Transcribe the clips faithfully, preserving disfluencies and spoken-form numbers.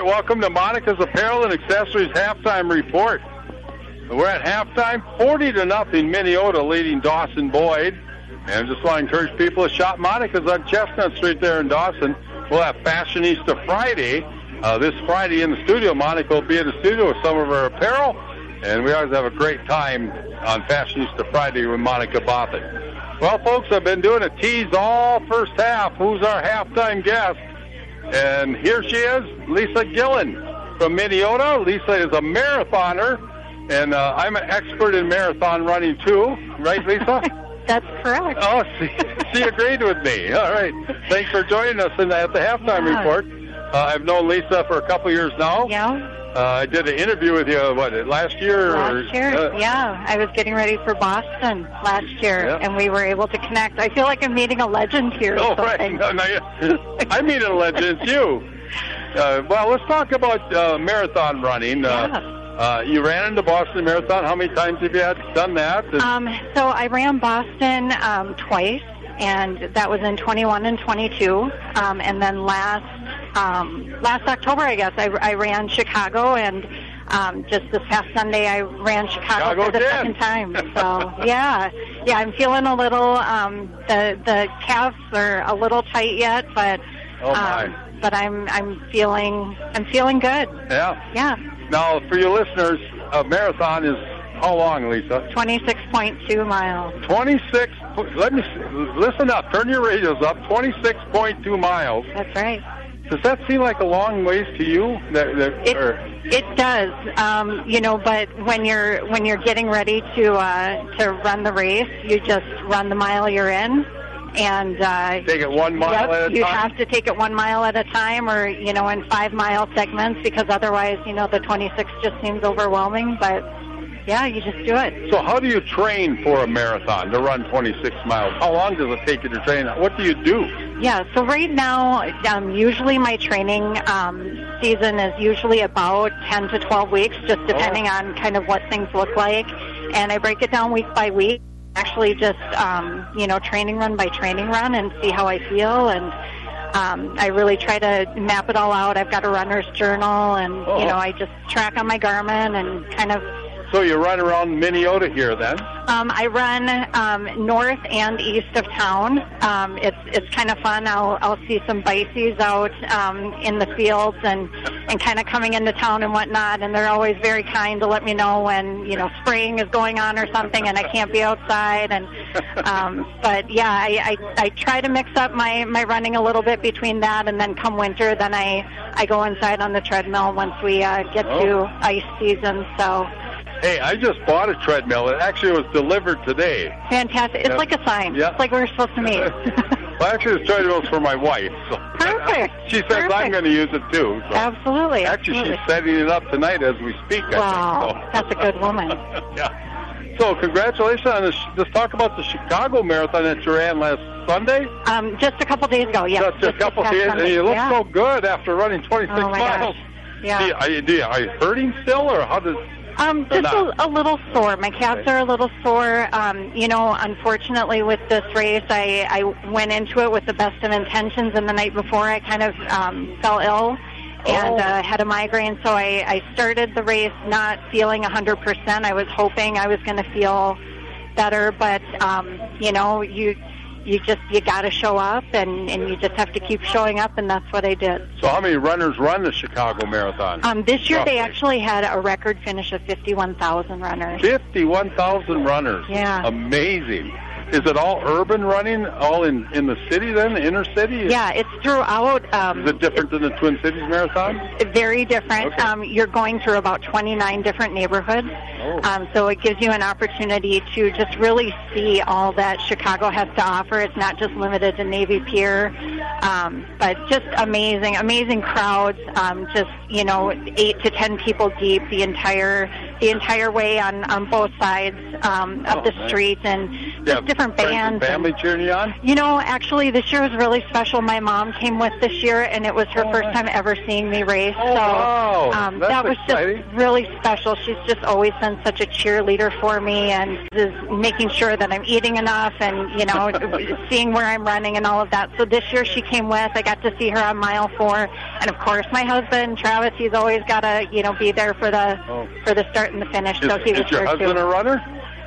right, welcome to Monica's Apparel and Accessories Halftime Report. We're at halftime, forty to nothing, Minneota leading Dawson Boyd. And just want to encourage people to shop Monica's on Chestnut Street there in Dawson. We'll have Fashionista Friday. Uh, this Friday in the studio, Monica will be in the studio with some of her apparel. And we always have a great time on Fashionista Friday with Monica Bothett. Well, folks, I've been doing a tease all first half. Who's our halftime guest? And here she is, Lisa Gillen from Minneota. Lisa is a marathoner, and uh, I'm an expert in marathon running too. Right, Lisa? That's correct. Oh, she, she agreed with me. All right. Thanks for joining us in the, at the halftime yeah. report. Uh, I've known Lisa for a couple years now. Yeah. Uh, I did an interview with you, what, last year? Last or, year, uh, yeah. I was getting ready for Boston last year, yeah. and we were able to connect. I feel like I'm meeting a legend here. Oh, right. No, no, yeah. I'm meeting a legend. It's you. Uh, well, let's talk about uh, marathon running. Uh, yeah. uh, you ran into Boston Marathon. How many times have you had done that? And um, so I ran Boston um, twice, and that was in twenty-one and twenty-two. Um, and then last um, last October, I guess, I, I ran Chicago, and um, just this past Sunday, I ran Chicago, Chicago for the did. second time. So yeah, yeah, I'm feeling a little. Um, the the calves are a little tight yet, but oh my. Um, but I'm I'm feeling I'm feeling good. Yeah. Yeah. Now, for your listeners, a marathon is how long, Lisa? twenty-six point two miles. twenty-six. Let me listen up. Turn your radios up. twenty-six point two miles. That's right. Does that seem like a long ways to you? That, that, it, or? it does, um, you know. But when you're when you're getting ready to uh, to run the race, you just run the mile you're in, and uh, take it one mile yep, at a you time. have to take it one mile at a time, or you know, in five mile segments, because otherwise, you know, the twenty-six just seems overwhelming. But yeah, you just do it. So how do you train for a marathon to run twenty-six miles? How long does it take you to train? What do you do? Yeah, so right now, um, usually my training um, season is usually about ten to twelve weeks, just depending oh. on kind of what things look like. And I break it down week by week, actually just, um, you know, training run by training run and see how I feel. And um, I really try to map it all out. I've got a runner's journal, and, oh. you know, I just track on my Garmin and kind of... So you run around Minneota here, then? Um, I run um, north and east of town. Um, it's it's kind of fun. I'll I'll see some bicycles out um, in the fields and, and kind of coming into town and whatnot. And they're always very kind to let me know when you know spring is going on or something, and I can't be outside. And um, but yeah, I, I I try to mix up my, my running a little bit between that, and then come winter, then I I go inside on the treadmill once we uh, get oh. to ice season. So. Hey, I just bought a treadmill. It actually was delivered today. Fantastic. It's yeah. like a sign. Yeah. It's like we're supposed to meet. Well, actually, this treadmill is for my wife. So. Perfect. She says Perfect. I'm going to use it, too. So. Absolutely. Actually, absolutely. she's setting it up tonight as we speak, I wow. think. So. That's a good woman. Yeah. So, congratulations on this. Just talk about the Chicago Marathon that you ran last Sunday. Um, just a couple days ago, yeah. Just, just a couple days, and you look yeah. so good after running twenty-six oh my miles. Gosh. Yeah. Do you, are, you, do you, are you hurting still, or how does... Um, just a, a little sore. My calves are a little sore. Um, you know, unfortunately with this race, I, I went into it with the best of intentions, and the night before I kind of um, fell ill and oh. uh, had a migraine. So I, I started the race not feeling one hundred percent. I was hoping I was going to feel better, but, um, you know, you... You just, you got to show up, and, and you just have to keep showing up, and that's what I did. So how many runners run the Chicago Marathon? Um, this year Roughly. They actually had a record finish of fifty-one thousand runners. fifty-one thousand runners. Yeah. Amazing. Is it all urban running, all in, in the city then, the inner city? Yeah, it's throughout. Um, Is it different than the Twin Cities Marathon? Very different. Okay. Um, you're going through about twenty-nine different neighborhoods. Oh. Um, so it gives you an opportunity to just really see all that Chicago has to offer. It's not just limited to Navy Pier, um, but just amazing, amazing crowds. Um, just, you know, eight to ten people deep the entire the entire way on, on both sides um, of Oh, the nice. street, and just Yeah, different friends bands. and family cheering you on? You know, actually, this year was really special. My mom came with this year, and it was her Oh, first nice. time ever seeing me race. Oh, so wow. um, That's that was exciting. just really special. She's just always been such a cheerleader for me, and is making sure that I'm eating enough, and you know, seeing where I'm running and all of that. So this year she came with. I got to see her on mile four, and of course my husband Travis. He's always got to you know be there for the Oh. for the start and the finish. Is, so he was is your there husband too. a runner?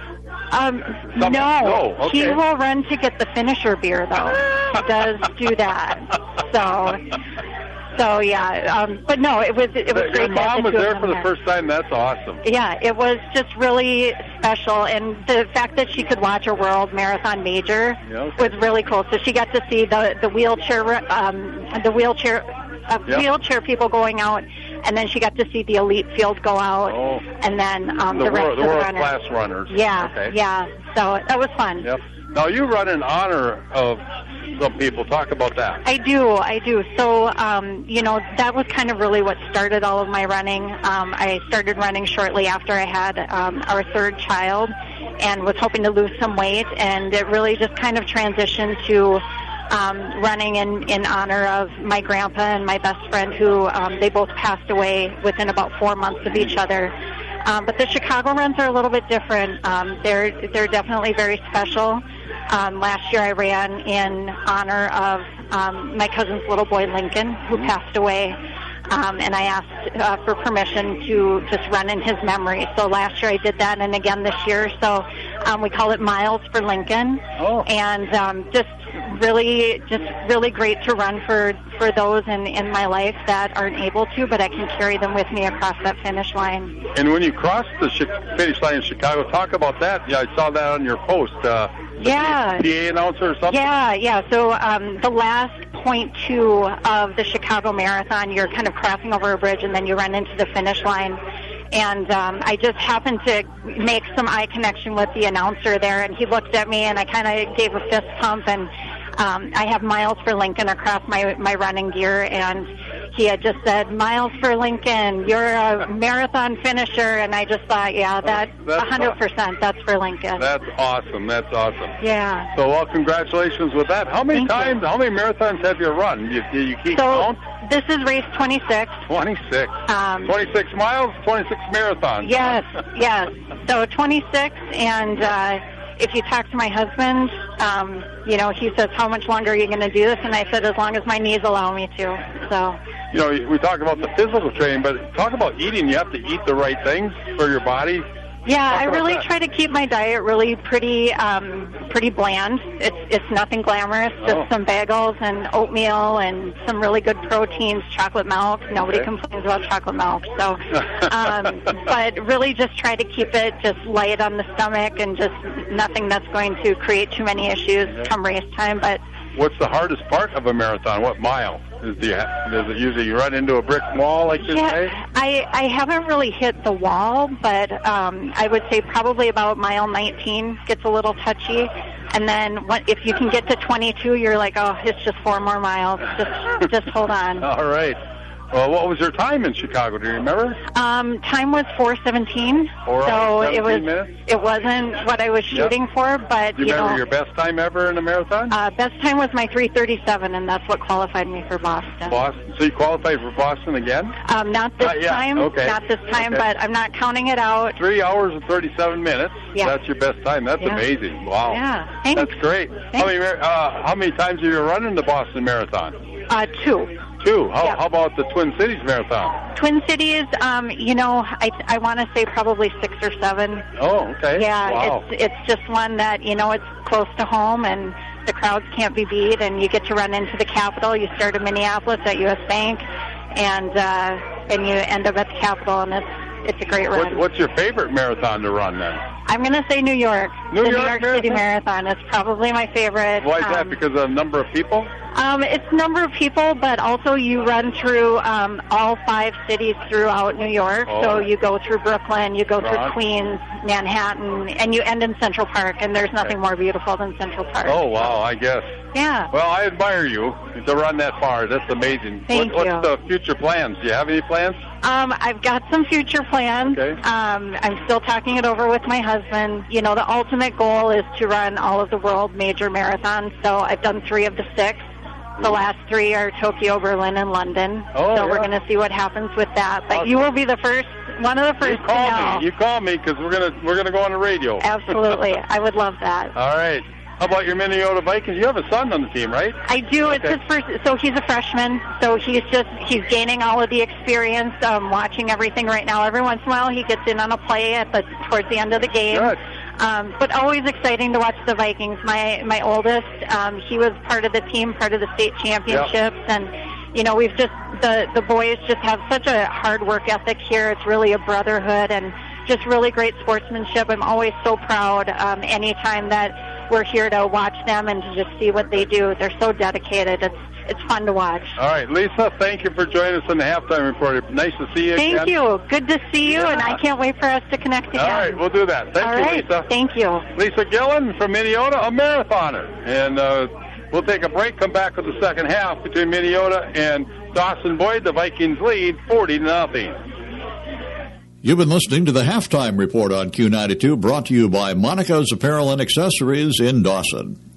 Um, Some- no, no, okay. he will run to get the finisher beer, though. He does do that. So, so yeah. Um, but no, it was it was Your great. to have mom the was two of there them for the first time. That's awesome. Yeah, it was just really special, and the fact that she could watch a World Marathon Major Yeah, okay. was really cool. So she got to see the the wheelchair um, the wheelchair uh, Yeah. wheelchair people going out. And then she got to see the elite field go out, Oh. and then um, The, the rest world, the of the world runners. class runners. Yeah, Okay. yeah. So that was fun. Yep. Now you run in honor of some people. Talk about that. I do, I do. So, um, you know, that was kind of really what started all of my running. Um, I started running shortly after I had um, our third child and was hoping to lose some weight, and it really just kind of transitioned to um, running in, in honor of my grandpa and my best friend who um, they both passed away within about four months of each other. Um, but the Chicago runs are a little bit different. Um, they're they're definitely very special. Um, last year I ran in honor of um, my cousin's little boy Lincoln, who passed away, um, and I asked uh, for permission to just run in his memory. So last year I did that, and again this year. So um, we call it Miles for Lincoln, Oh. and um, just really, just really great to run for for those in in my life that aren't able to, but I can carry them with me across that finish line. And when you crossed the chi- finish line in Chicago, talk about that. Yeah, I saw that on your post. Uh, the Yeah. P A announcer or something? Yeah, yeah. So um, the last point two of the Chicago Marathon, you're kind of crossing over a bridge, and then you run into the finish line. And um, I just happened to make some eye connection with the announcer there, and he looked at me, and I kind of gave a fist pump, and um, I have Miles for Lincoln across my my running gear, and he had just said, "Miles for Lincoln, you're a marathon finisher," and I just thought, yeah, that That's one hundred percent, that's for Lincoln. That's awesome. That's awesome. Yeah. So, well, congratulations with that. How many Thank you. times, how many marathons have you run? You, you keep So count? this is race twenty-six. twenty-six. Um, twenty-six miles, twenty-six marathons. Yes, yes. So twenty-six, and uh, if you talk to my husband, um, you know, he says, "How much longer are you going to do this?" And I said, "As long as my knees allow me to." So, You know, we talk about the physical training, but talk about eating. You have to eat the right things for your body. yeah, Talk I about really that. try to keep my diet really pretty, um, pretty bland. It's it's nothing glamorous, just Oh. some bagels and oatmeal and some really good proteins, chocolate milk. Nobody Okay. complains about chocolate milk. So, um, but really just try to keep it just light on the stomach and just nothing that's going to create too many issues come race time. But What's the hardest part of a marathon? What mile? Is, do you ha- does it usually you run into a brick wall like you say? yeah, I I haven't really hit the wall, but um, I would say probably about mile nineteen gets a little touchy, and then what, if you can get to twenty-two, you're like, oh, it's just four more miles. Just just hold on. All right. Well, what was your time in Chicago? Do you remember? Um, time was four seventeen, Four so hours, it was seventeen minutes? it wasn't what I was Yep. shooting for, but Do you you remember know. your best time ever in a marathon? Uh, best time was my three thirty-seven, and that's what qualified me for Boston. Boston. So you qualified for Boston again? Um, not this Not yet. time, Okay. not this time, Okay. but I'm not counting it out. Three hours and thirty-seven minutes. Yeah. That's your best time. That's Yeah. amazing. Wow. Yeah, thanks. That's great. How Thanks. many, mar- uh, how many times have you run in the Boston Marathon? Uh, two. Two. How, Yeah. how about the Twin Cities Marathon? Twin Cities, um, you know, I I want to say probably six or seven. Oh, okay. Yeah, Wow. it's it's just one that, you know, it's close to home and the crowds can't be beat, and you get to run into the Capitol. You start in Minneapolis at U S Bank, and uh, and you end up at the Capitol, and it's it's a great run. What, what's your favorite marathon to run then? I'm going to say New York. New the York New York City Marathon? Marathon is probably my favorite. Why is that? Um, Because of the number of people? Um, it's number of people, but also you run through um, all five cities throughout New York. Oh. So you go through Brooklyn, you go through Right. Queens, Manhattan, and you end in Central Park. And there's nothing more beautiful than Central Park. Oh, wow, I guess. Yeah. Well, I admire you to run that far. That's amazing. Thank what, you. What's the future plans? Do you have any plans? Um, I've got some future plan. Okay. Um, I'm still talking it over with my husband. You know, the ultimate goal is to run all of the world major marathons. So I've done three of the six. The last three are Tokyo, Berlin, and London. Oh, so yeah. we're going to see what happens with that. But Awesome. you will be the first, one of the first You call to know. me. You call me because we're gonna we're gonna go on the radio. Absolutely. I would love that. All right. How about your Minnesota Vikings? You have a son on the team, right? I do. It's Okay. his first. So he's a freshman. So he's just he's gaining all of the experience, um, watching everything right now. Every once in a while, he gets in on a play at the towards the end of the game. Good. Um, but always exciting to watch the Vikings. My my oldest, um, he was part of the team, part of the state championships, and you know we've just the the boys just have such a hard work ethic here. It's really a brotherhood and just really great sportsmanship. I'm always so proud um, anytime that we're here to watch them and to just see what they do. They're so dedicated. It's it's fun to watch. All right, Lisa, thank you for joining us in the halftime report. Nice to see you Thank again. you. Good to see you, Yeah. and I can't wait for us to connect again. All right, we'll do that. Thank All you, right. Lisa. Thank you. Lisa Gillen from Minnesota, a marathoner. And uh, we'll take a break, come back with the second half between Minnesota and Dawson Boyd. The Vikings lead forty to nothing. You've been listening to the Halftime Report on Q ninety-two, brought to you by Monica's Apparel and Accessories in Dawson.